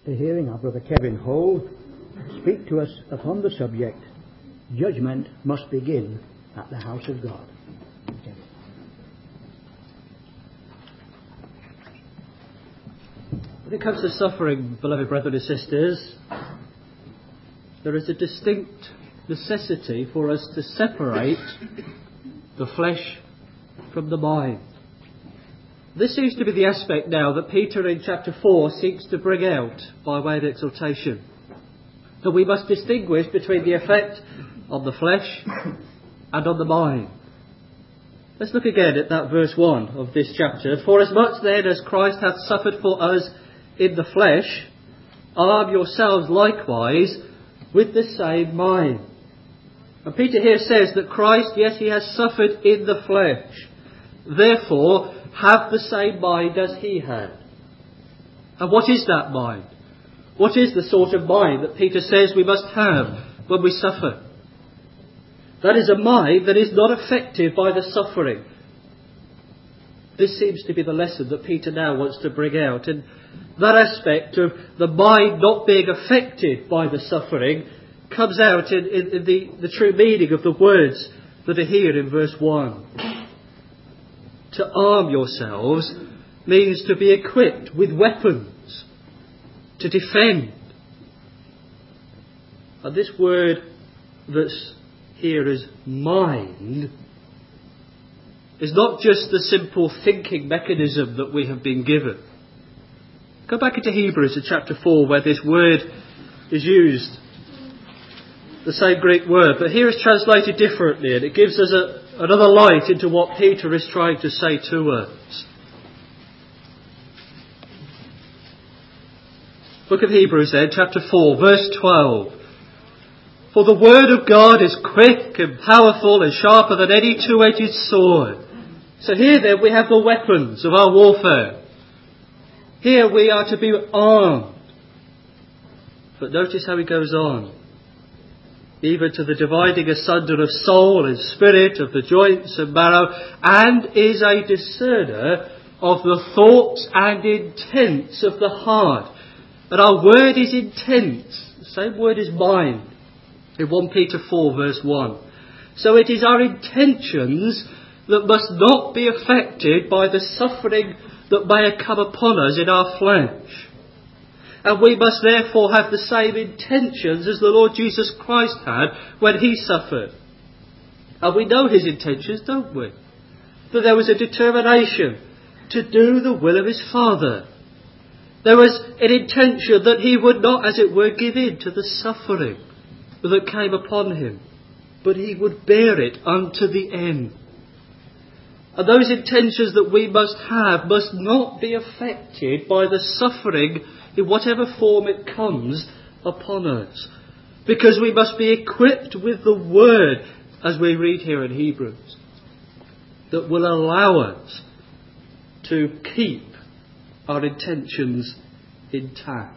the hearing of Brother Kevin Hall speak to us upon the subject, Judgment Must Begin at the House of God. When it comes to suffering, beloved brethren and sisters, there is a distinct necessity for us to separate the flesh from the mind. This seems to be the aspect now that Peter in chapter 4 seeks to bring out by way of exhortation. That we must distinguish between the effect on the flesh and on the mind. Let's look again at that verse 1 of this chapter. For as much then as Christ hath suffered for us in the flesh, arm yourselves likewise with the same mind. And Peter here says that Christ, yes, he has suffered in the flesh. Therefore, have the same mind as he had. And what is that mind? What is the sort of mind that Peter says we must have when we suffer? That is a mind that is not affected by the suffering. This seems to be the lesson that Peter now wants to bring out. And that aspect of the mind not being affected by the suffering comes out in the true meaning of the words that are here in verse 1. To arm yourselves means to be equipped with weapons, to defend. And this word that's here as mind is not just the simple thinking mechanism that we have been given. Go back into Hebrews in chapter 4 where this word is used. The same Greek word, but here it's translated differently, and it gives us another light into what Peter is trying to say to us. Book of Hebrews then, chapter 4, verse 12. For the word of God is quick and powerful and sharper than any two-edged sword. So here then we have the weapons of our warfare. Here we are to be armed. But notice how he goes on. Even to the dividing asunder of soul and spirit, of the joints and marrow, and is a discerner of the thoughts and intents of the heart. And our word is intents. The same word is mind. In 1 Peter 4 verse 1. So it is our intentions that must not be affected by the suffering that may come upon us in our flesh. And we must therefore have the same intentions as the Lord Jesus Christ had when he suffered. And we know his intentions, don't we? That there was a determination to do the will of his Father. There was an intention that he would not, as it were, give in to the suffering that came upon him, but he would bear it unto the end. And those intentions that we must have must not be affected by the suffering in whatever form it comes upon us. Because we must be equipped with the word, as we read here in Hebrews, that will allow us to keep our intentions intact.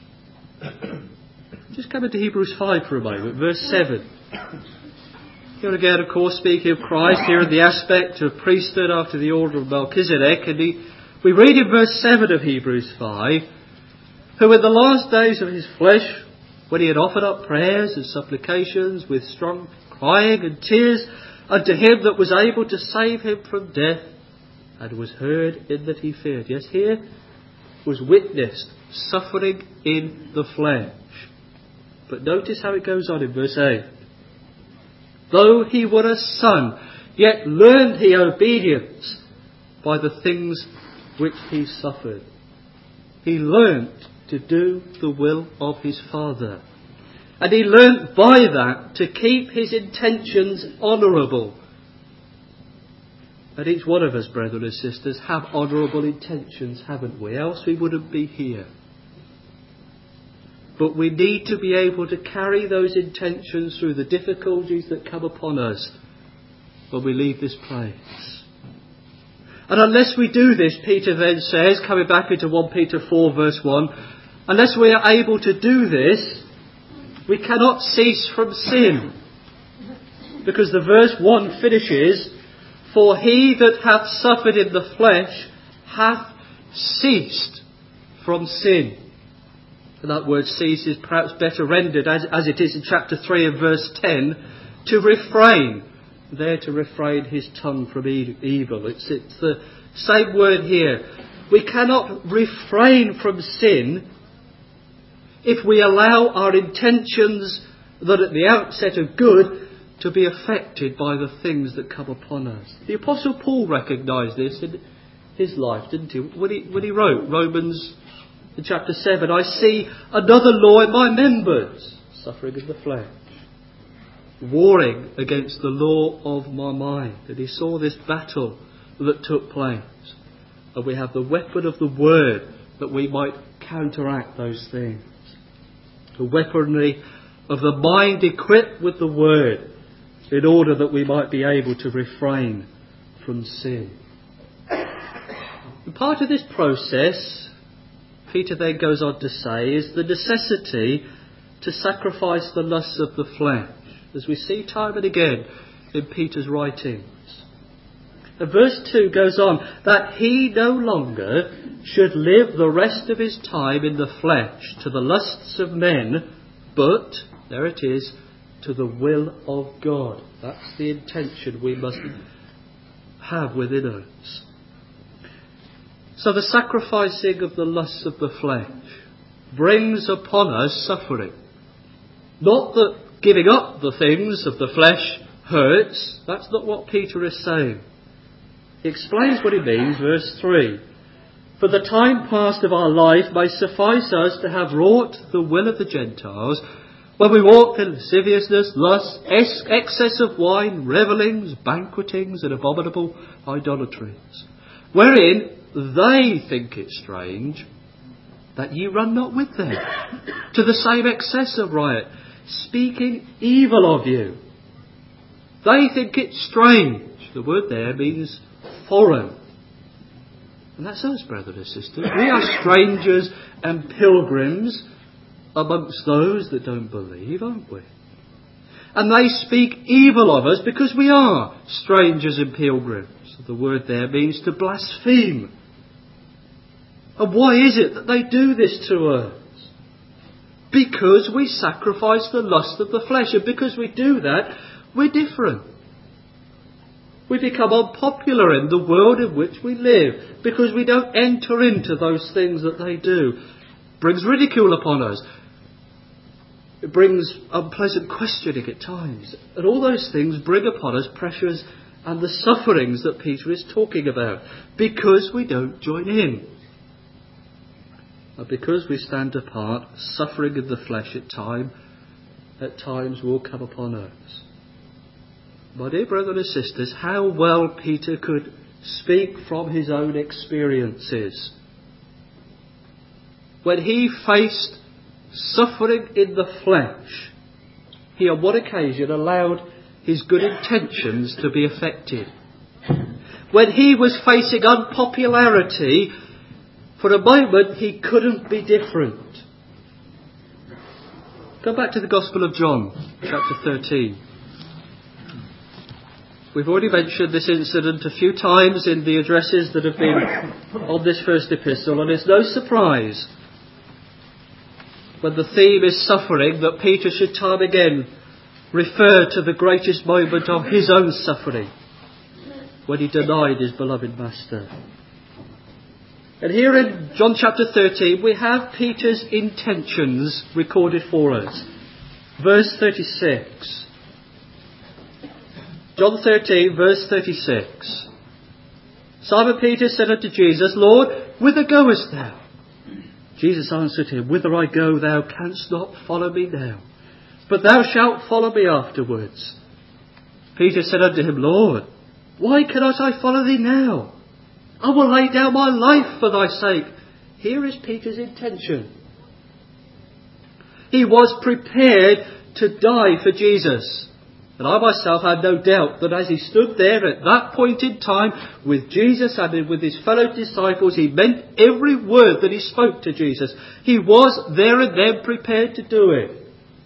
Just come into Hebrews 5 for a moment, verse 7. Here again, of course, speaking of Christ, here in the aspect of priesthood after the order of Melchizedek, and we read in verse 7 of Hebrews 5, who in the last days of his flesh, when he had offered up prayers and supplications with strong crying and tears unto him that was able to save him from death, and was heard in that he feared. Yes, here was witnessed suffering in the flesh. But notice how it goes on in verse 8. Though he were a son, yet learned he obedience by the things which he suffered. He learnt to do the will of his Father. And he learnt by that to keep his intentions honourable. And each one of us, brethren and sisters, have honourable intentions, haven't we? Else we wouldn't be here. But we need to be able to carry those intentions through the difficulties that come upon us when we leave this place. And unless we do this, Peter then says, coming back into 1 Peter 4 verse 1, unless we are able to do this, we cannot cease from sin. Because the verse 1 finishes, for he that hath suffered in the flesh hath ceased from sin. And that word cease is perhaps better rendered as it is in chapter 3 and verse 10, to refrain. There to refrain his tongue from evil. It's the same word here. We cannot refrain from sin if we allow our intentions that at the outset are good to be affected by the things that come upon us. The Apostle Paul recognised this in his life, didn't he? When he wrote Romans in chapter 7, I see another law in my members, suffering in the flesh, warring against the law of my mind. And he saw this battle that took place. And we have the weapon of the word that we might counteract those things. The weaponry of the mind equipped with the word in order that we might be able to refrain from sin. And part of this process, Peter then goes on to say, is the necessity to sacrifice the lusts of the flesh, as we see time and again in Peter's writings. And verse 2 goes on, that he no longer should live the rest of his time in the flesh to the lusts of men, but, there it is, to the will of God. That's the intention we must have within us. So the sacrificing of the lusts of the flesh brings upon us suffering. Not that giving up the things of the flesh hurts. That's not what Peter is saying. He explains what he means, verse 3. For the time past of our life may suffice us to have wrought the will of the Gentiles, when we walked in lasciviousness, lust, excess of wine, revellings, banquetings, and abominable idolatries, wherein they think it strange that ye run not with them to the same excess of riot, speaking evil of you. They think it strange. The word there means foreign. And that's us, brothers and sisters. We are strangers and pilgrims amongst those that don't believe, aren't we? And they speak evil of us because we are strangers and pilgrims. The word there means to blaspheme. And why is it that they do this to us? Because we sacrifice the lust of the flesh. And because we do that, we're different. We become unpopular in the world in which we live because we don't enter into those things that they do. It brings ridicule upon us. It brings unpleasant questioning at times. And all those things bring upon us pressures and the sufferings that Peter is talking about because we don't join in. And because we stand apart, suffering in the flesh at times will come upon us. My dear brothers and sisters, how well Peter could speak from his own experiences. When he faced suffering in the flesh, he on one occasion allowed his good intentions to be affected. When he was facing unpopularity, for a moment he couldn't be different. Go back to the Gospel of John, chapter 13. We've already mentioned this incident a few times in the addresses that have been on this first epistle, and it's no surprise when the theme is suffering that Peter should time again refer to the greatest moment of his own suffering, when he denied his beloved master. And here in John chapter 13 we have Peter's intentions recorded for us. Verse 36. John 13, verse 36. Simon Peter said unto Jesus, Lord, whither goest thou? Jesus answered him, Whither I go, thou canst not follow me now, but thou shalt follow me afterwards. Peter said unto him, Lord, why cannot I follow thee now? I will lay down my life for thy sake. Here is Peter's intention. He was prepared to die for Jesus. And I myself had no doubt that as he stood there at that point in time with Jesus and with his fellow disciples, he meant every word that he spoke to Jesus. He was there and then prepared to do it.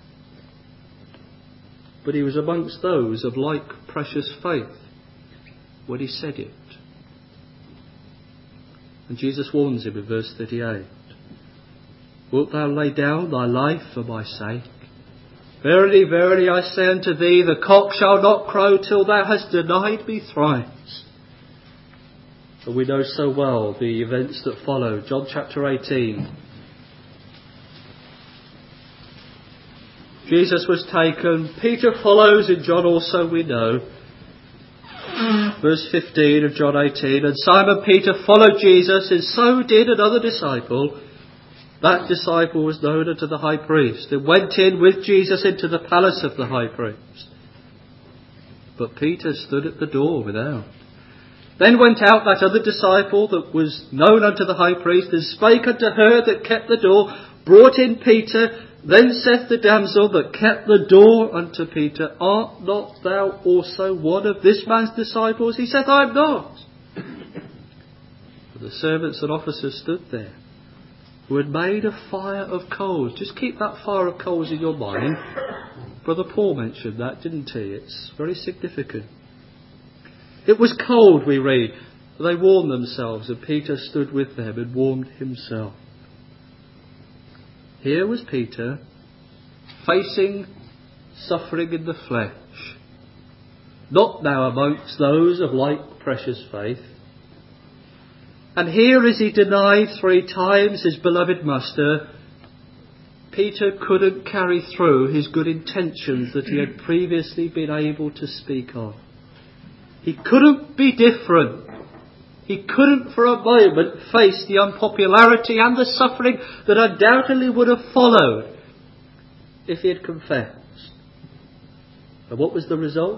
But he was amongst those of like precious faith when he said it. And Jesus warns him in verse 38. wilt thou lay down thy life for my sake? Verily, verily, I say unto thee, the cock shall not crow till thou hast denied me thrice. And we know so well the events that follow. John chapter 18. Jesus was taken. Peter follows, in John also we know. Verse 15 of John 18. And Simon Peter followed Jesus, and so did another disciple. That disciple was known unto the high priest, and went in with Jesus into the palace of the high priest. But Peter stood at the door without. Then went out that other disciple that was known unto the high priest, and spake unto her that kept the door, brought in Peter. Then saith the damsel that kept the door unto Peter, Art not thou also one of this man's disciples? He saith, I am not. But the servants and officers stood there, who had made a fire of coals. Just keep that fire of coals in your mind. Brother Paul mentioned that, didn't he? It's very significant. It was cold, we read. They warmed themselves, and Peter stood with them and warmed himself. Here was Peter facing suffering in the flesh, not now amongst those of like precious faith. And here, as he denied 3 times his beloved master, Peter couldn't carry through his good intentions that he had previously been able to speak of. He couldn't be different. He couldn't for a moment face the unpopularity and the suffering that undoubtedly would have followed if he had confessed. And what was the result?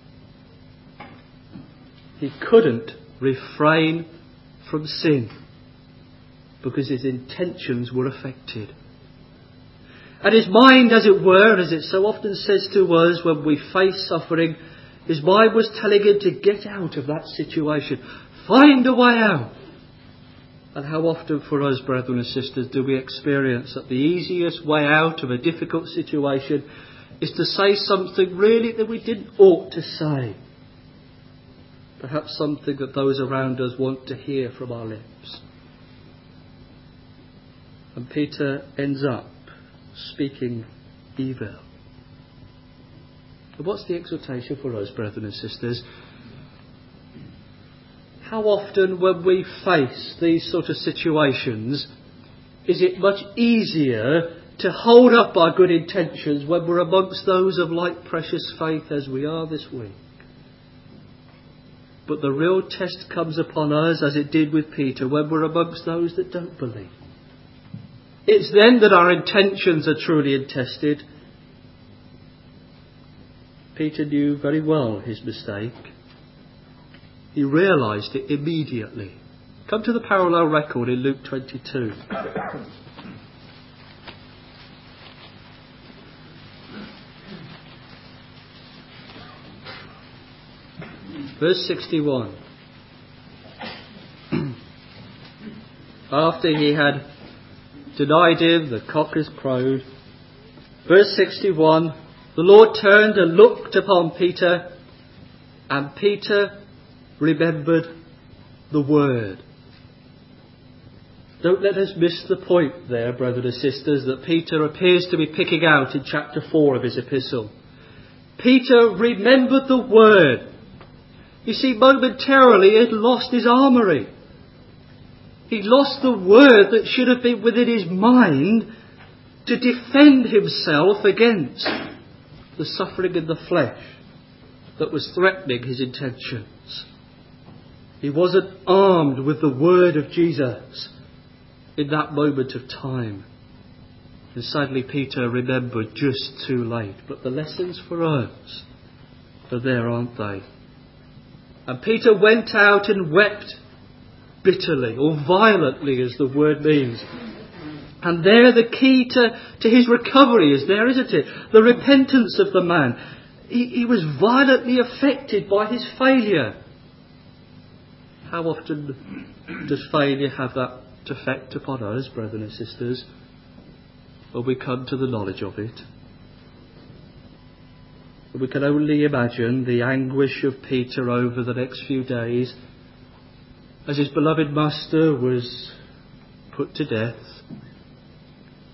He couldn't refrain from sin because his intentions were affected. And his mind, as it were, as it so often says to us when we face suffering, his mind was telling him to get out of that situation. Find a way out. And how often for us, brethren and sisters, do we experience that the easiest way out of a difficult situation is to say something really that we didn't ought to say? Perhaps something that those around us want to hear from our lips. And Peter ends up speaking evil. But what's the exhortation for us, brethren and sisters? How often when we face these sort of situations is it much easier to hold up our good intentions when we're amongst those of like precious faith as we are this week? But the real test comes upon us, as it did with Peter, when we're amongst those that don't believe. It's then that our intentions are truly tested. Peter knew very well his mistake. He realised it immediately. Come to the parallel record in Luke 22. Verse 61. After he had denied him, the cock has crowed. Verse 61. The Lord turned and looked upon Peter, and Peter remembered the word. Don't let us miss the point there, brothers and sisters, that Peter appears to be picking out in chapter 4 of his epistle. Peter remembered the word. You see, momentarily he had lost his armoury. He lost the word that should have been within his mind to defend himself against the suffering in the flesh that was threatening his intentions. He wasn't armed with the word of Jesus in that moment of time. And sadly Peter remembered just too late. But the lessons for us are there, aren't they? And Peter went out and wept bitterly, or violently as the word means. And there the key to his recovery is there, isn't it? The repentance of the man. He was violently affected by his failure. How often does failure have that effect upon us, brethren and sisters, when we come to the knowledge of it? We can only imagine the anguish of Peter over the next few days as his beloved master was put to death.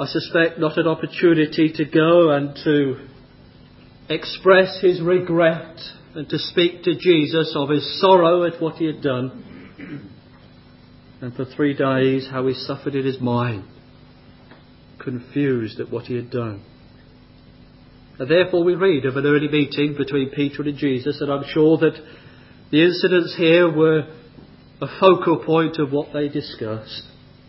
I suspect not an opportunity to go and to express his regret and to speak to Jesus of his sorrow at what he had done. And for 3 days how he suffered in his mind, confused at what he had done. And therefore we read of an early meeting between Peter and Jesus, and I'm sure that the incidents here were a focal point of what they discussed.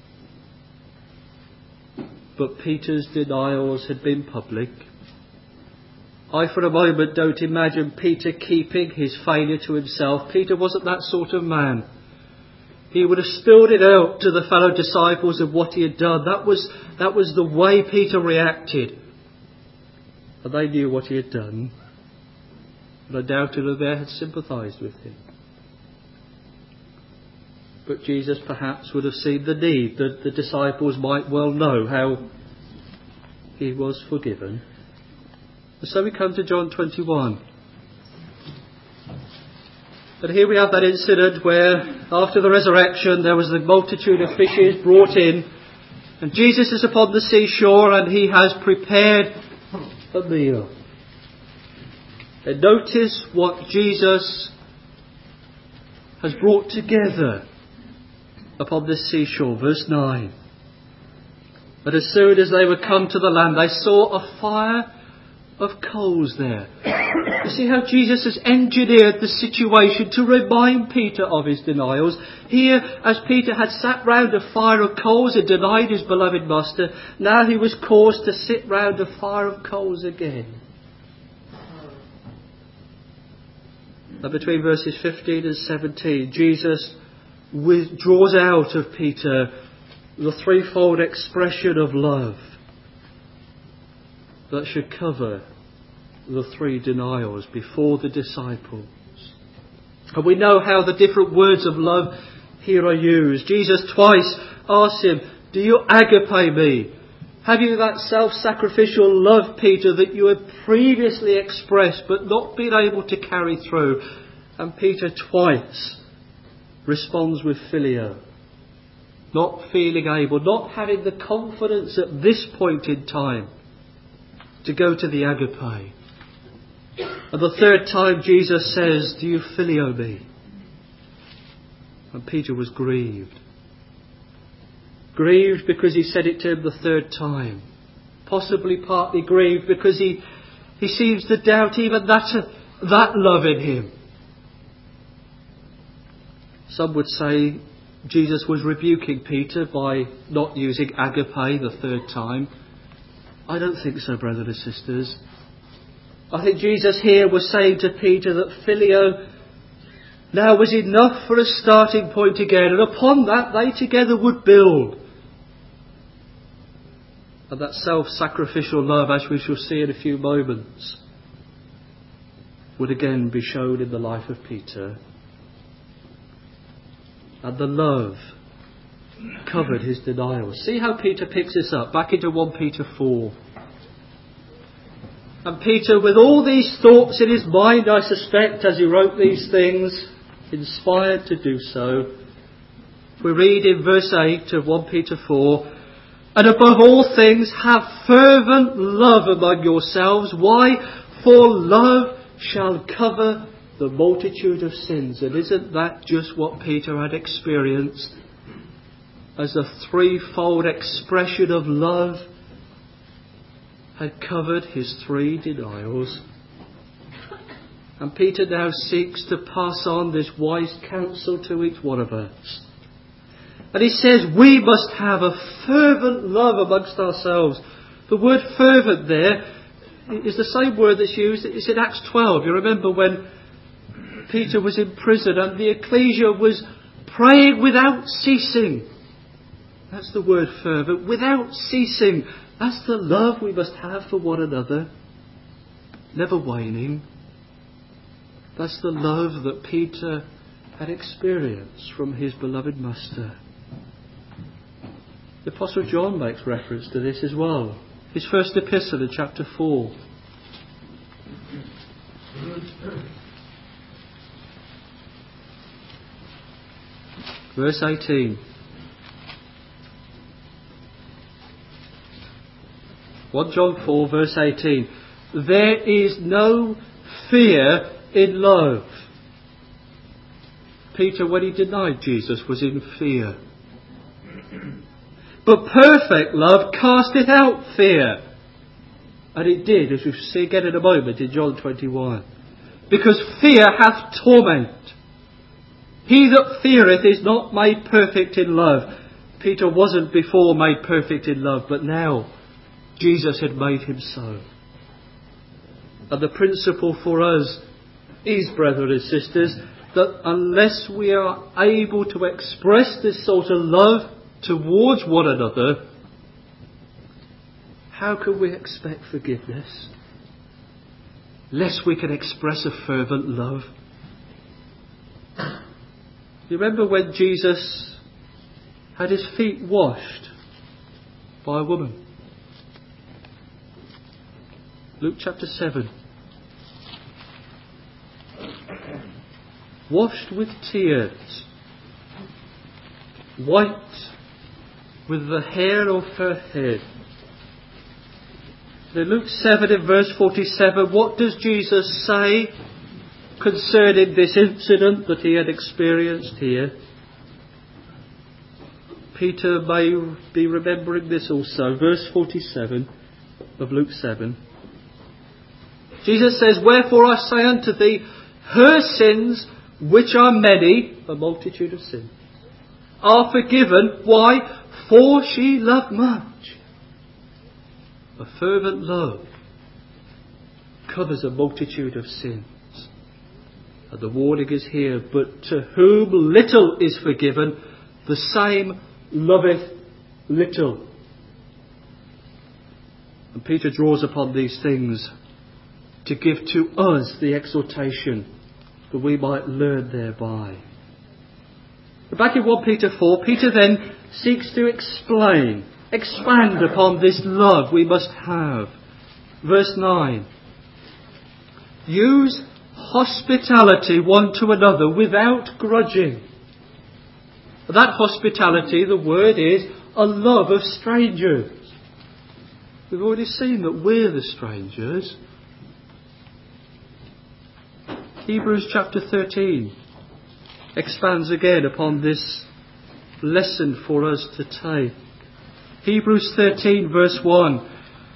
But Peter's denials had been public. I for a moment don't imagine Peter keeping his failure to himself. Peter wasn't that sort of man. He would have spilled it out to the fellow disciples of what he had done. That was the way Peter reacted. And they knew what he had done. And I doubt that they had sympathised with him. But Jesus perhaps would have seen the need that the disciples might well know how he was forgiven. And so we come to John 21. And here we have that incident where after the resurrection there was the multitude of fishes brought in, and Jesus is upon the seashore and he has prepared a meal. And notice what Jesus has brought together upon this seashore. Verse 9. But as soon as they were come to the land, they saw a fire of coals there. You see how Jesus has engineered the situation to remind Peter of his denials. Here, as Peter had sat round a fire of coals and denied his beloved master, now he was caused to sit round a fire of coals again. And between verses 15 and 17, Jesus draws out of Peter the threefold expression of love that should cover the 3 denials before the disciples. And we know how the different words of love here are used. Jesus twice asked him, do you agape me? Have you that self-sacrificial love, Peter, that you had previously expressed but not been able to carry through? And Peter twice responds with phileo. Not feeling able, not having the confidence at this point in time to go to the agape. And the 3rd time Jesus says, do you phileo me? And Peter was grieved. Grieved because he said it to him the 3rd time. Possibly partly grieved because he seems to doubt even that love in him. Some would say Jesus was rebuking Peter by not using agape the 3rd time. I don't think so, brothers and sisters. I think Jesus here was saying to Peter that phileo now was enough for a starting point again, and upon that they together would build. And that self-sacrificial love, as we shall see in a few moments, would again be shown in the life of Peter. And the love covered his denials. See how Peter picks this up. Back into 1 Peter 4. And Peter, with all these thoughts in his mind, I suspect, as he wrote these things, inspired to do so. We read in verse 8 of 1 Peter 4, and above all things have fervent love among yourselves. Why? For love shall cover the multitude of sins. And isn't that just what Peter had experienced as a threefold expression of love had covered his 3 denials? And Peter now seeks to pass on this wise counsel to each one of us. And he says we must have a fervent love amongst ourselves. The word fervent there is the same word that's used. It's in Acts 12. You remember when Peter was in prison and the ecclesia was praying without ceasing. That's the word fervent. Without ceasing. That's the love we must have for one another. Never waning. That's the love that Peter had experienced from his beloved Master. The Apostle John makes reference to this as well. His first epistle in chapter 4. Verse 18. 1 John 4 verse 18. There is no fear in love. Peter, when he denied Jesus, was in fear. But perfect love casteth out fear. And it did, as we'll see again in a moment in John 21. Because fear hath torment. He that feareth is not made perfect in love. Peter wasn't before made perfect in love, but now Jesus had made him so. And the principle for us is, brethren and sisters, that unless we are able to express this sort of love towards one another, how can we expect forgiveness? Lest we can express a fervent love. You remember when Jesus had his feet washed by a woman? Luke chapter 7. Washed with tears, white with the hair of her head. In Luke 7 in verse 47, what does Jesus say concerning this incident that he had experienced here? Peter may be remembering this also. Verse 47 of Luke 7. Jesus says, Wherefore I say unto thee, her sins, which are many, a multitude of sins, are forgiven. Why? For she loved much. A fervent love covers a multitude of sins. And the warning is here, but to whom little is forgiven, the same loveth little. And Peter draws upon these things to give to us the exhortation that we might learn thereby. But back in 1 Peter 4, Peter then seeks to expand upon this love we must have. Verse 9. Use hospitality one to another without grudging. That hospitality, the word is a love of strangers. We've already seen that we're the strangers. Hebrews chapter 13 expands again upon this lesson for us to take. Hebrews 13 verse 1.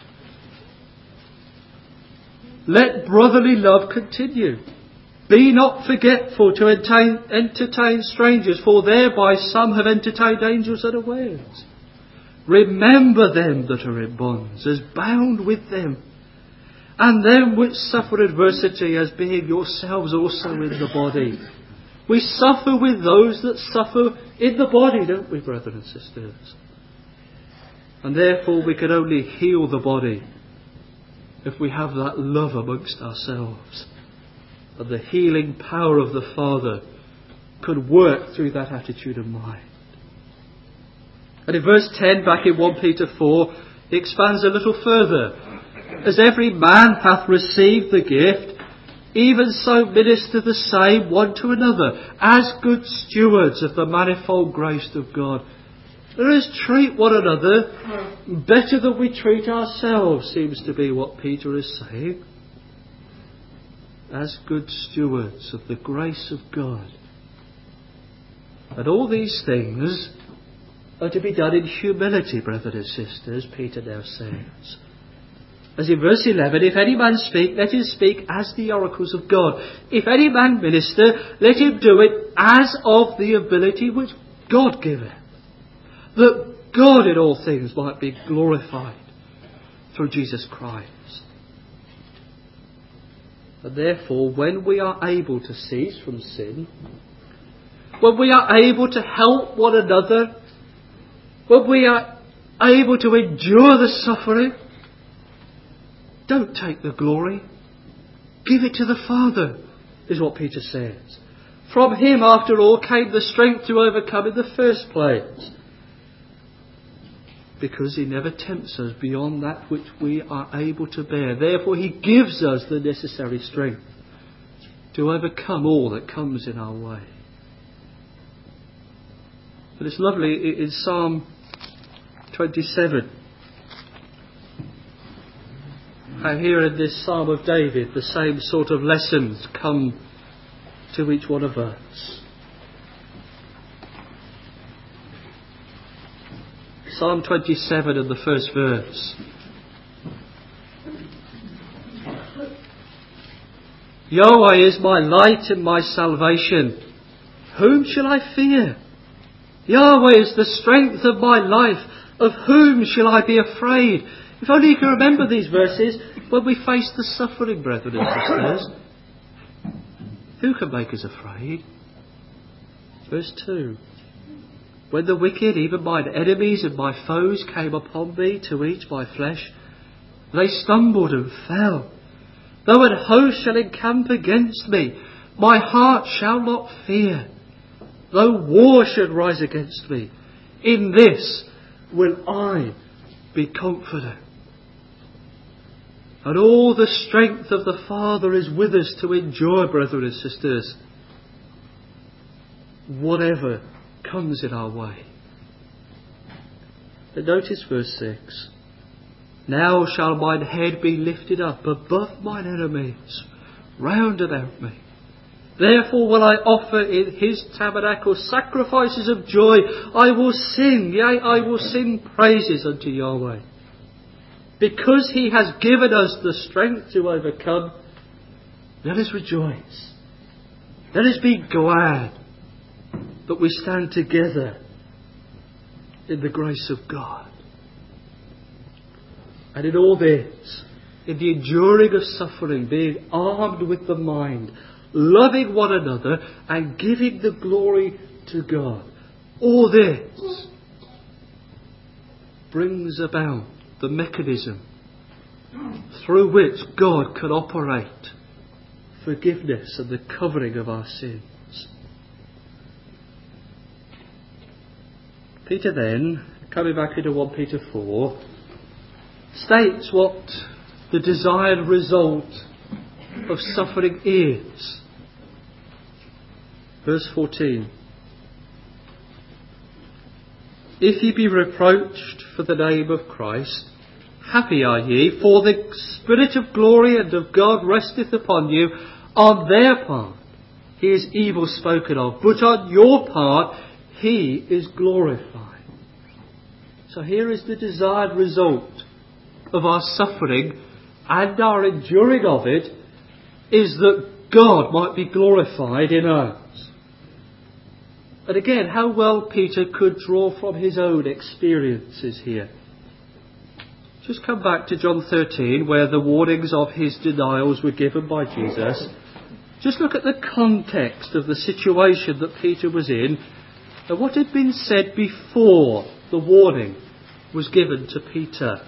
Let brotherly love continue. Be not forgetful to entertain strangers, for thereby some have entertained angels unawares. Remember them that are in bonds, as bound with them, and them which suffer adversity, as being yourselves also in the body. We suffer with those that suffer in the body, don't we, brethren and sisters? And therefore we can only heal the body if we have that love amongst ourselves. And the healing power of the Father could work through that attitude of mind. And in verse 10, back in 1 Peter 4, he expands a little further. As every man hath received the gift, even so minister the same one to another, as good stewards of the manifold grace of God. Let us treat one another better than we treat ourselves, seems to be what Peter is saying. As good stewards of the grace of God. And all these things are to be done in humility, brothers and sisters, Peter now says. As in verse 11, if any man speak, let him speak as the oracles of God. If any man minister, let him do it as of the ability which God giveth, that God in all things might be glorified through Jesus Christ. And therefore, when we are able to cease from sin, when we are able to help one another, when we are able to endure the suffering, don't take the glory. Give it to the Father, is what Peter says. From him, after all, came the strength to overcome in the first place. Because he never tempts us beyond that which we are able to bear. Therefore, he gives us the necessary strength to overcome all that comes in our way. But it's lovely in Psalm 27. how here in this Psalm of David the same sort of lessons come to each one of us. Psalm 27 and the first verse. Yahweh is my light and my salvation. Whom shall I fear? Yahweh is the strength of my life. Of whom shall I be afraid? If only you can remember these verses when we face the suffering, brethren and sisters. Who can make us afraid? Verse 2. When the wicked, even mine enemies and my foes, came upon me to eat my flesh, they stumbled and fell. Though an host shall encamp against me, my heart shall not fear. Though war should rise against me, in this will I be confident. And all the strength of the Father is with us to enjoy, brethren and sisters, whatever comes in our way. But notice verse 6. Now shall mine head be lifted up above mine enemies round about me. Therefore will I offer in his tabernacle sacrifices of joy. I will sing, yea, I will sing praises unto Yahweh. Because he has given us the strength to overcome, let us rejoice. Let us be glad that we stand together in the grace of God. And in all this, in the enduring of suffering, being armed with the mind, loving one another and giving the glory to God. All this brings about the mechanism through which God can operate forgiveness and the covering of our sins. Peter then, coming back into 1 Peter 4, states what the desired result of suffering is. Verse 14. If ye be reproached for the name of Christ, happy are ye, for the Spirit of glory and of God resteth upon you. On their part he is evil spoken of, but on your part he is glorified. So here is the desired result of our suffering and our enduring of it, is that God might be glorified in us. And again, how well Peter could draw from his own experiences here. Just come back to John 13, where the warnings of his denials were given by Jesus. Just look at the context of the situation that Peter was in and what had been said before the warning was given to Peter.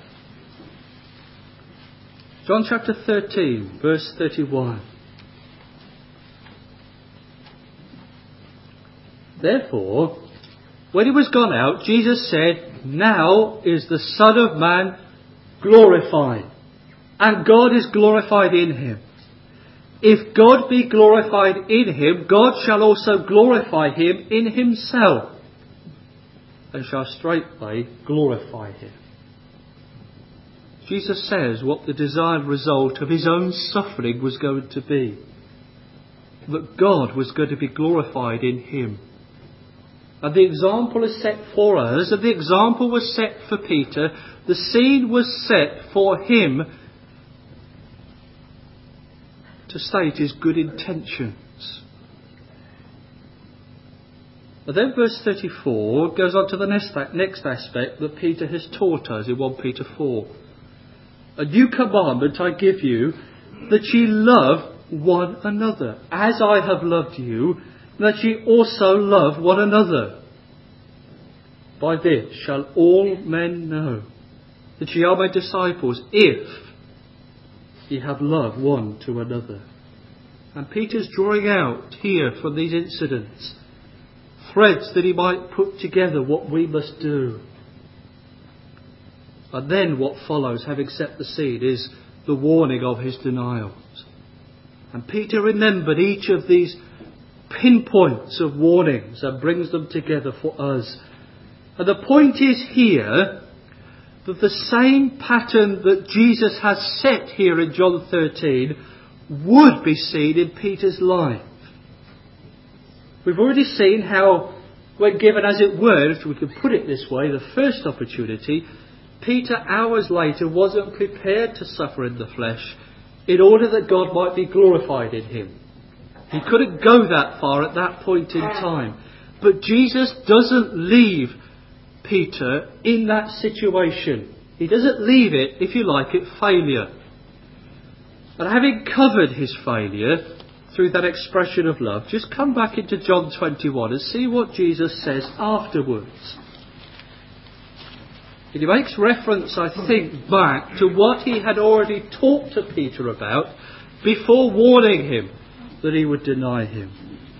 John chapter 13, verse 31. Therefore, when he was gone out, Jesus said, now is the Son of Man glorified, and God is glorified in him. If God be glorified in him, God shall also glorify him in himself, and shall straightway glorify him. Jesus says what the desired result of his own suffering was going to be. That God was going to be glorified in him. And the example is set for us, and the example was set for Peter. The scene was set for him to state his good intentions. And then verse 34 goes on to the next aspect that Peter has taught us in 1 Peter 4. A new commandment I give you, that ye love one another, as I have loved you, that ye also love one another. By this shall all men know that ye are my disciples, if ye have love one to another. And Peter's drawing out here from these incidents threads that he might put together what we must do. And then what follows, having set the scene, is the warning of his denials. And Peter remembered each of these pinpoints of warnings and brings them together for us. And the point is here that the same pattern that Jesus has set here in John 13 would be seen in Peter's life. We've already seen how, when given, as it were, if we could put it this way, the first opportunity, Peter hours later wasn't prepared to suffer in the flesh in order that God might be glorified in him. He couldn't go that far at that point in time. But Jesus doesn't leave Peter in that situation. He doesn't leave it, if you like it, failure. And having covered his failure through that expression of love, just come back into John 21 and see what Jesus says afterwards. He makes reference, I think, back to what he had already talked to Peter about before warning him that he would deny him.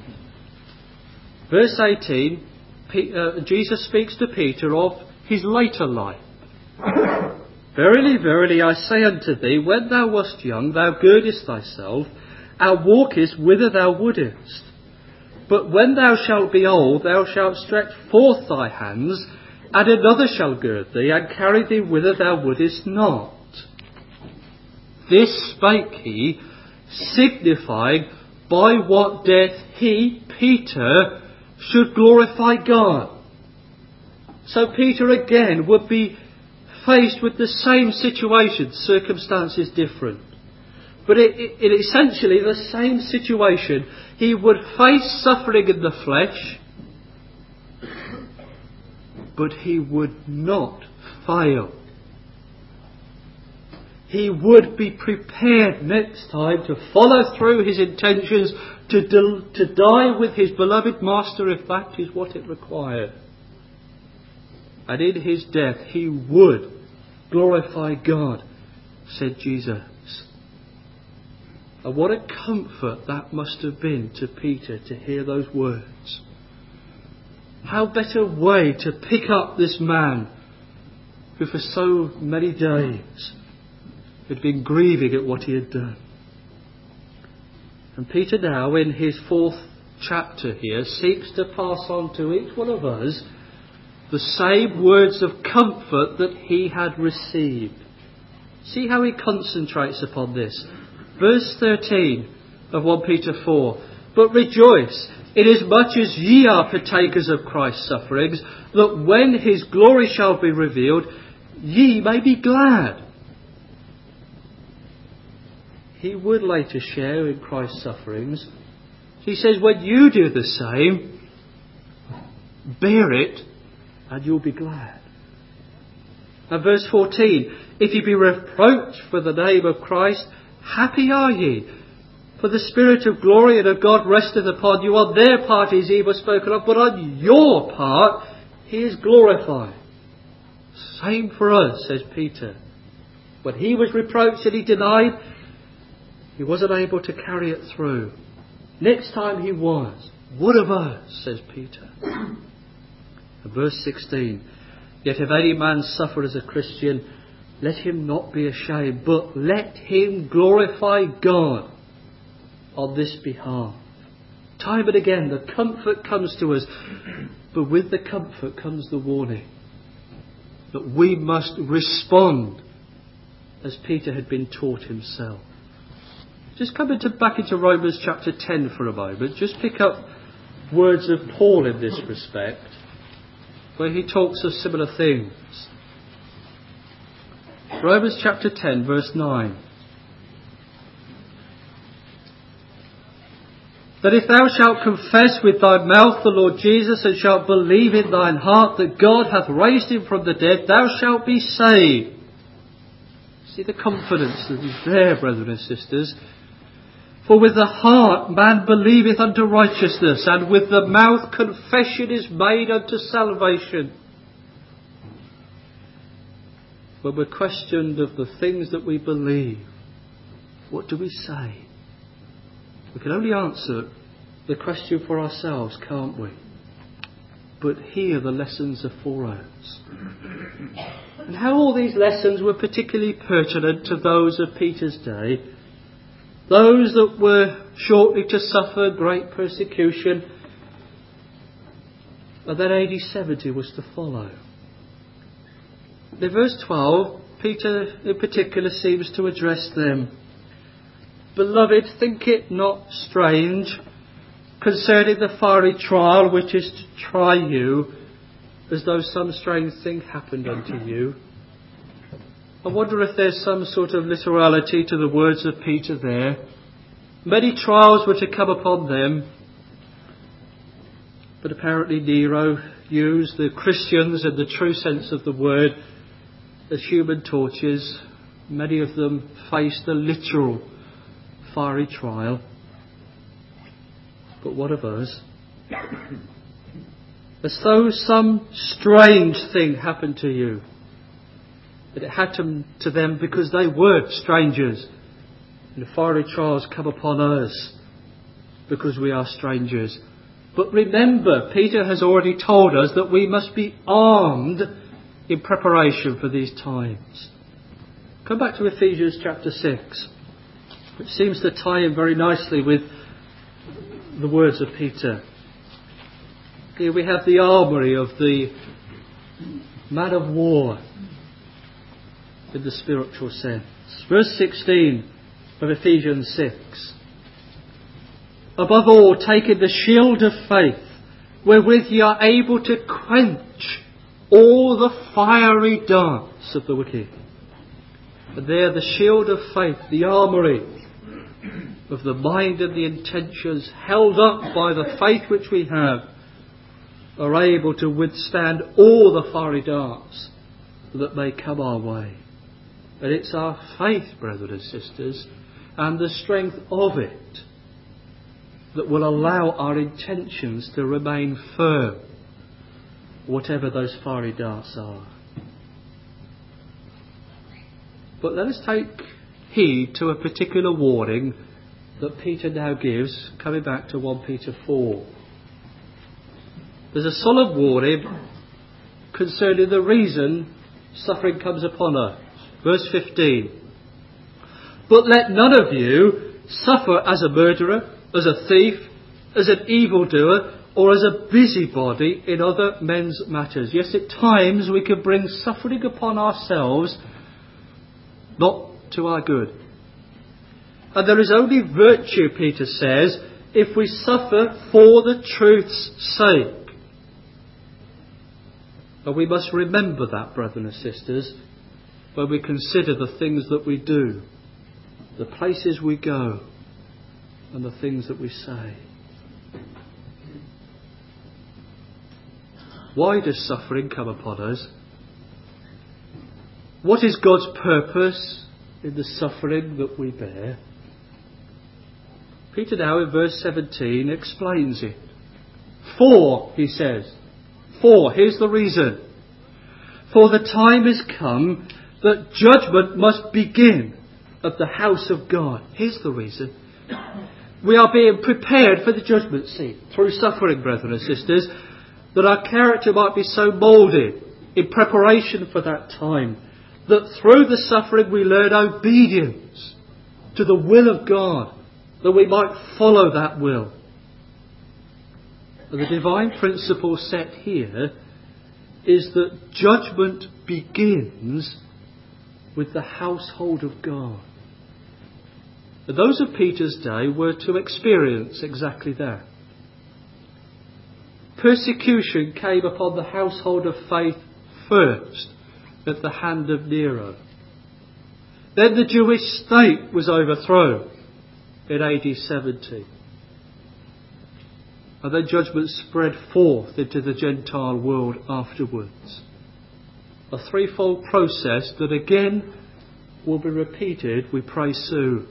Verse 18, Jesus speaks to Peter of his later life. Verily, verily, I say unto thee, when thou wast young, thou girdest thyself, and walkest whither thou wouldest. But when thou shalt be old, thou shalt stretch forth thy hands, and another shall gird thee, and carry thee whither thou wouldest not. This spake he, signifying by what death he, Peter, should glorify God. So Peter again would be faced with the same situation, circumstances different. But in essentially the same situation. He would face suffering in the flesh, but he would not fail. He would be prepared next time to follow through his intentions, to die with his beloved Master if that is what it required. And in his death he would glorify God, said Jesus. And what a comfort that must have been to Peter to hear those words. How better way to pick up this man who for so many days had been grieving at what he had done. And Peter now, in his 4th chapter here, seeks to pass on to each one of us the same words of comfort that he had received. See how he concentrates upon this. Verse 13 of 1 Peter 4. But rejoice, inasmuch as ye are partakers of Christ's sufferings, that when his glory shall be revealed, ye may be glad. He would later share in Christ's sufferings. He says, when you do the same, bear it, and you'll be glad. And verse 14, if ye be reproached for the name of Christ, happy are ye, for the Spirit of glory and of God resteth upon you. On their part is evil spoken of, but on your part he is glorified. Same for us, says Peter. When he was reproached and he denied, he wasn't able to carry it through. Next time he was. What of us, says Peter. And verse 16. Yet if any man suffer as a Christian, let him not be ashamed, but let him glorify God on this behalf. Time and again the comfort comes to us, but with the comfort comes the warning that we must respond as Peter had been taught himself. Just come back into Romans chapter 10 for a moment. Just pick up words of Paul in this respect, where he talks of similar things. Romans chapter 10 verse 9. That if thou shalt confess with thy mouth the Lord Jesus, and shalt believe in thine heart that God hath raised him from the dead, thou shalt be saved. See the confidence that is there, brethren and sisters. For with the heart man believeth unto righteousness, and with the mouth confession is made unto salvation. When we're questioned of the things that we believe, what do we say? We can only answer the question for ourselves, can't we? But here the lessons are for us. And how all these lessons were particularly pertinent to those of Peter's day, those that were shortly to suffer great persecution, and then AD 70 was to follow. In verse 12, Peter in particular seems to address them. Beloved, think it not strange concerning the fiery trial which is to try you, as though some strange thing happened unto you. I wonder if there's some sort of literality to the words of Peter there. Many trials were to come upon them, but apparently Nero used the Christians in the true sense of the word as human torches. Many of them faced the literal fiery trial. But what of us? As though some strange thing happened to you. But it happened to them because they were strangers. And the fiery trials come upon us because we are strangers. But remember, Peter has already told us that we must be armed in preparation for these times. Come back to Ephesians chapter 6, which seems to tie in very nicely with the words of Peter. Here we have the armoury of the man of war in the spiritual sense. Verse 16 of Ephesians 6. Above all, taking the shield of faith, wherewith ye are able to quench all the fiery darts of the wicked. And there the shield of faith, the armoury of the mind and the intentions held up by the faith which we have, are able to withstand all the fiery darts that may come our way. And it's our faith, brothers and sisters, and the strength of it that will allow our intentions to remain firm, whatever those fiery darts are. But let us take heed to a particular warning that Peter now gives, coming back to 1 Peter 4. There's a solemn warning concerning the reason suffering comes upon us. Verse 15. But let none of you suffer as a murderer, as a thief, as an evildoer, or as a busybody in other men's matters. Yes, at times we can bring suffering upon ourselves, not to our good. And there is only virtue, Peter says, if we suffer for the truth's sake. And we must remember that, brethren and sisters, when we consider the things that we do, the places we go, and the things that we say. Why does suffering come upon us? What is God's purpose in the suffering that we bear? Peter now in verse 17 explains it. For, he says, here's the reason. For the time is come that judgment must begin at the house of God. Here's the reason. We are being prepared for the judgment seat through suffering, brethren and sisters, that our character might be so moulded in preparation for that time, that through the suffering we learn obedience to the will of God, that we might follow that will. The divine principle set here is that judgment begins with the household of God. And those of Peter's day were to experience exactly that. Persecution came upon the household of faith first at the hand of Nero. Then the Jewish state was overthrown in AD 70. And then judgment spread forth into the Gentile world afterwards. A threefold process that again will be repeated, we pray soon.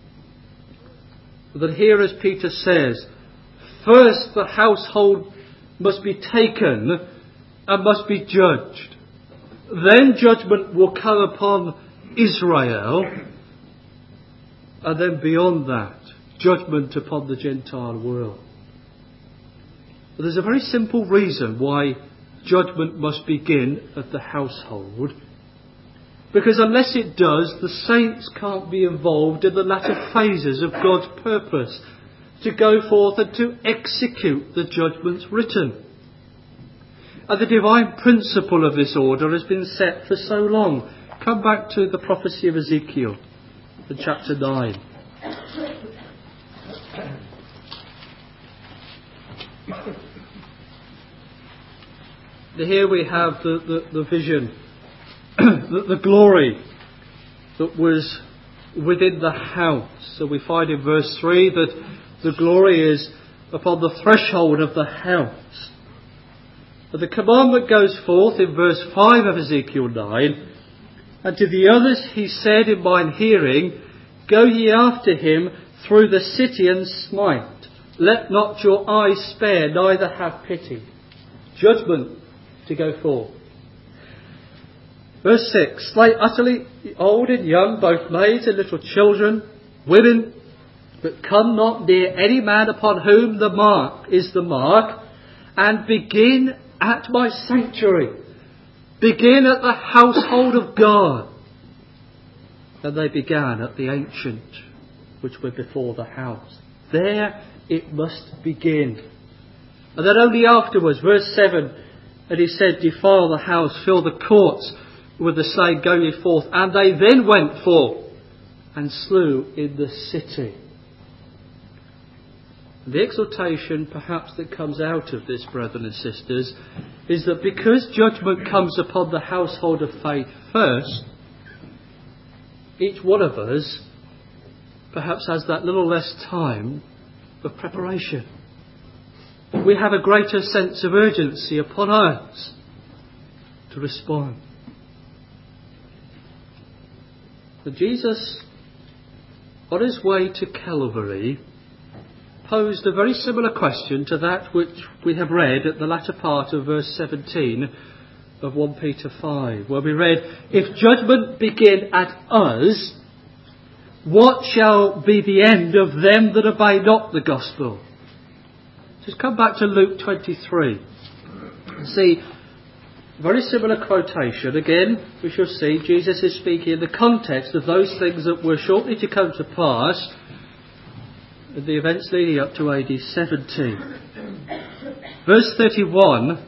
That here, as Peter says, first the household must be taken and must be judged. Then judgment will come upon Israel. And then beyond that, judgment upon the Gentile world. But there's a very simple reason why judgment must begin at the household. Because unless it does, the saints can't be involved in the latter phases of God's purpose to go forth and to execute the judgments written. And the divine principle of this order has been set for so long. Come back to the prophecy of Ezekiel in chapter 9. Here we have the vision, the glory that was within the house. So we find in verse 3 that the glory is upon the threshold of the house. But the commandment goes forth in verse 5 of Ezekiel 9. And to the others he said in mine hearing, go ye after him through the city and smite. Let not your eye spare, neither have pity. Judgment to go forth. Verse 6, slay utterly old and young, both maids and little children, women, but come not near any man upon whom the mark is the mark, and begin at my sanctuary. Begin at the household of God. And they began at the ancient, which were before the house. There it must begin. And then only afterwards, verse 7, and he said, defile the house, fill the courts with the slain, go ye forth. And they then went forth and slew in the city. The exhortation perhaps that comes out of this, brethren and sisters, is that because judgment comes upon the household of faith first, each one of us perhaps has that little less time of preparation. We have a greater sense of urgency upon us to respond. But Jesus, on his way to Calvary, posed a very similar question to that which we have read at the latter part of verse 17 of 1 Peter 5, where we read, if judgment begin at us, what shall be the end of them that obey not the gospel? Just come back to Luke 23 and see a very similar quotation. Again, we shall see Jesus is speaking in the context of those things that were shortly to come to pass, the events leading up to AD 70. Verse 31,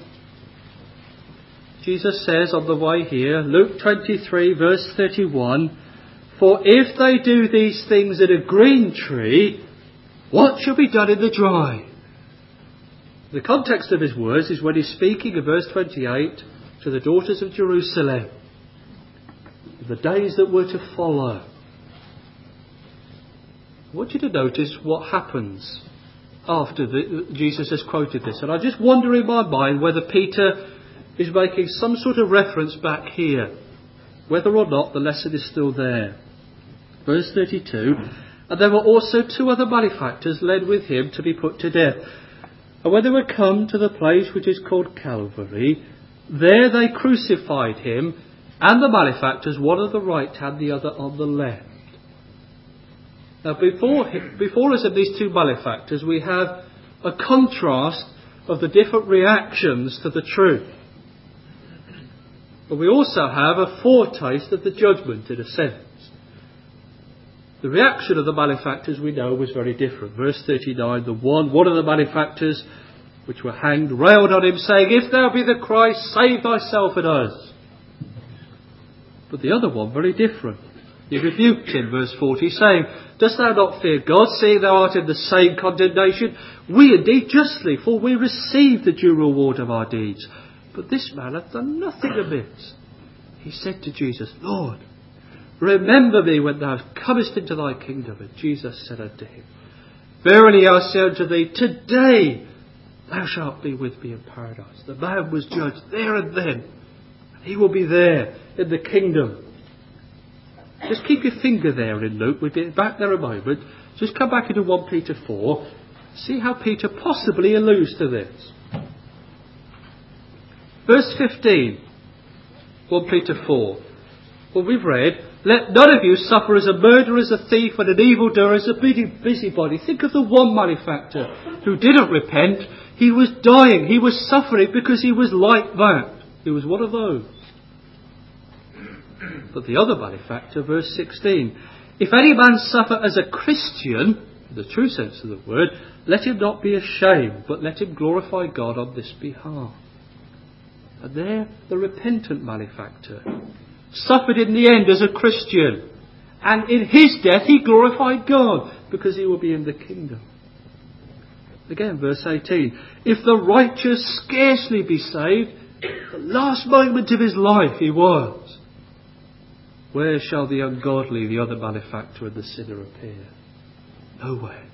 Jesus says on the way here, Luke 23 verse 31, for if they do these things in a green tree, what shall be done in the dry? The context of his words is when he's speaking in verse 28 to the daughters of Jerusalem, the days that were to follow. I want you to notice what happens after Jesus has quoted this. And I just wonder in my mind whether Peter is making some sort of reference back here, whether or not the lesson is still there. Verse 32, and there were also 2 other malefactors led with him to be put to death. And when they were come to the place which is called Calvary, there they crucified him and the malefactors, one on the right hand, the other on the left. Now before us in these 2 malefactors, we have a contrast of the different reactions to the truth. But we also have a foretaste of the judgment in a sense. The reaction of the malefactors we know was very different. Verse 39, one of the malefactors which were hanged railed on him, saying, if thou be the Christ, save thyself and us. But the other one, very different. He rebuked him, verse 40, saying, dost thou not fear God, seeing thou art in the same condemnation? We indeed justly, for we receive the due reward of our deeds. But this man hath done nothing amiss. He said to Jesus, Lord, remember me when thou comest into thy kingdom. And Jesus said unto him, verily I say unto thee, today thou shalt be with me in paradise. The man was judged there and then. He will be there in the kingdom. Just keep your finger there in Luke. We'll be back there a moment. Just come back into 1 Peter 4. See how Peter possibly alludes to this. Verse 15. 1 Peter 4. Well, we've read, let none of you suffer as a murderer, as a thief, and an evildoer, as a busybody. Think of the one malefactor who didn't repent. He was dying. He was suffering because he was like that. He was one of those. But the other malefactor, verse 16. If any man suffer as a Christian, in the true sense of the word, let him not be ashamed, but let him glorify God on this behalf. And there, the repentant malefactor suffered in the end as a Christian. And in his death he glorified God because he will be in the kingdom. Again, verse 18. If the righteous scarcely be saved, the last moment of his life he was. Where shall the ungodly, the other malefactor and the sinner appear? Nowhere.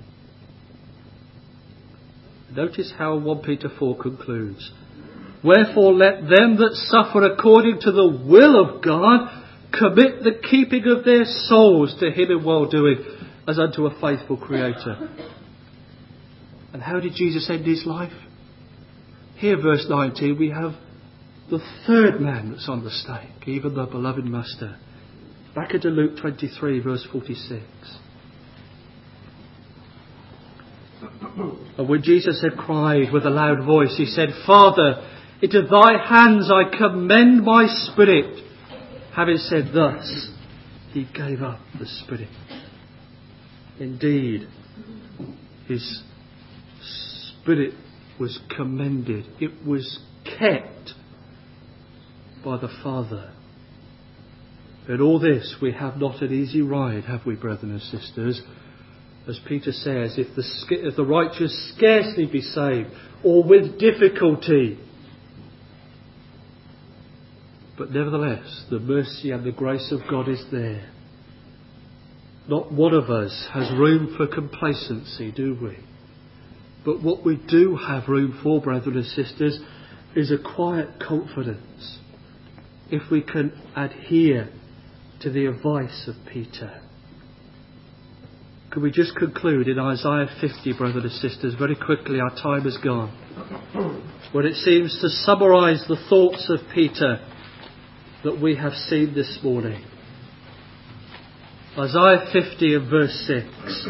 Notice how 1 Peter 4 concludes. Wherefore let them that suffer according to the will of God commit the keeping of their souls to him in well-doing as unto a faithful Creator. And how did Jesus end his life? Here, verse 19, we have the third man that's on the stake, even the beloved Master. Back into Luke 23, verse 46. And when Jesus had cried with a loud voice, he said, Father, into thy hands I commend my spirit. Having said thus, he gave up the spirit. Indeed, his spirit was commended. It was kept by the Father. In all this, we have not an easy ride, have we, brethren and sisters? As Peter says, if the righteous scarcely be saved, or with difficulty. But nevertheless, the mercy and the grace of God is there. Not one of us has room for complacency, do we? But what we do have room for, brethren and sisters, is a quiet confidence. If we can adhere to the advice of Peter. Could we just conclude in Isaiah 50, brothers and sisters, very quickly, our time is gone, when it seems to summarise the thoughts of Peter that we have seen this morning. Isaiah 50 and verse 6.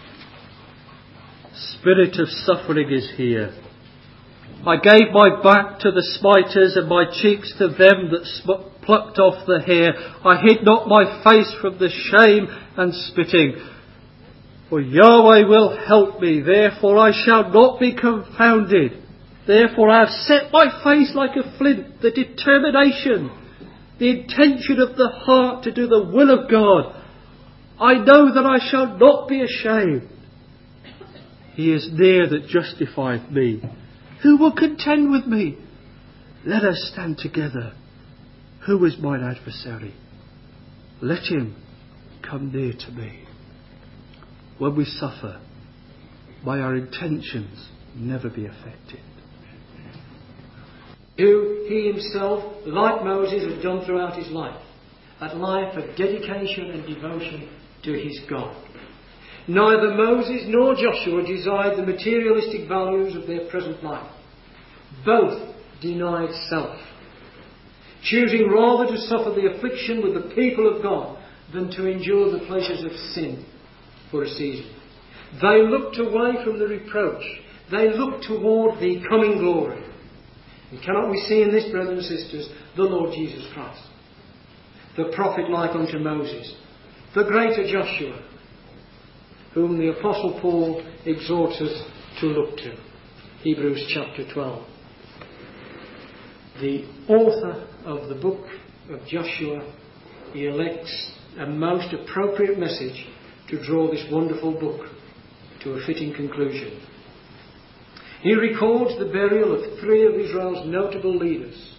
Spirit of suffering is here. I gave my back to the smiters and my cheeks to them that plucked off the hair. I hid not my face from the shame and spitting. For Yahweh will help me, therefore I shall not be confounded. Therefore I have set my face like a flint, the determination, the intention of the heart to do the will of God. I know that I shall not be ashamed. He is near that justifieth me. Who will contend with me? Let us stand together. Who is mine adversary? Let him come near to me. When we suffer, may our intentions never be affected. Who he himself, like Moses, has done throughout his life, that life of dedication and devotion to his God. Neither Moses nor Joshua desired the materialistic values of their present life. Both denied self, choosing rather to suffer the affliction with the people of God than to endure the pleasures of sin for a season. They looked away from the reproach. They looked toward the coming glory. And cannot we see in this, brothers and sisters, the Lord Jesus Christ, the prophet like unto Moses, the greater Joshua, whom the Apostle Paul exhorts us to look to. Hebrews chapter 12. The author of the book of Joshua, he elects a most appropriate message to draw this wonderful book to a fitting conclusion. He records the burial of three of Israel's notable leaders,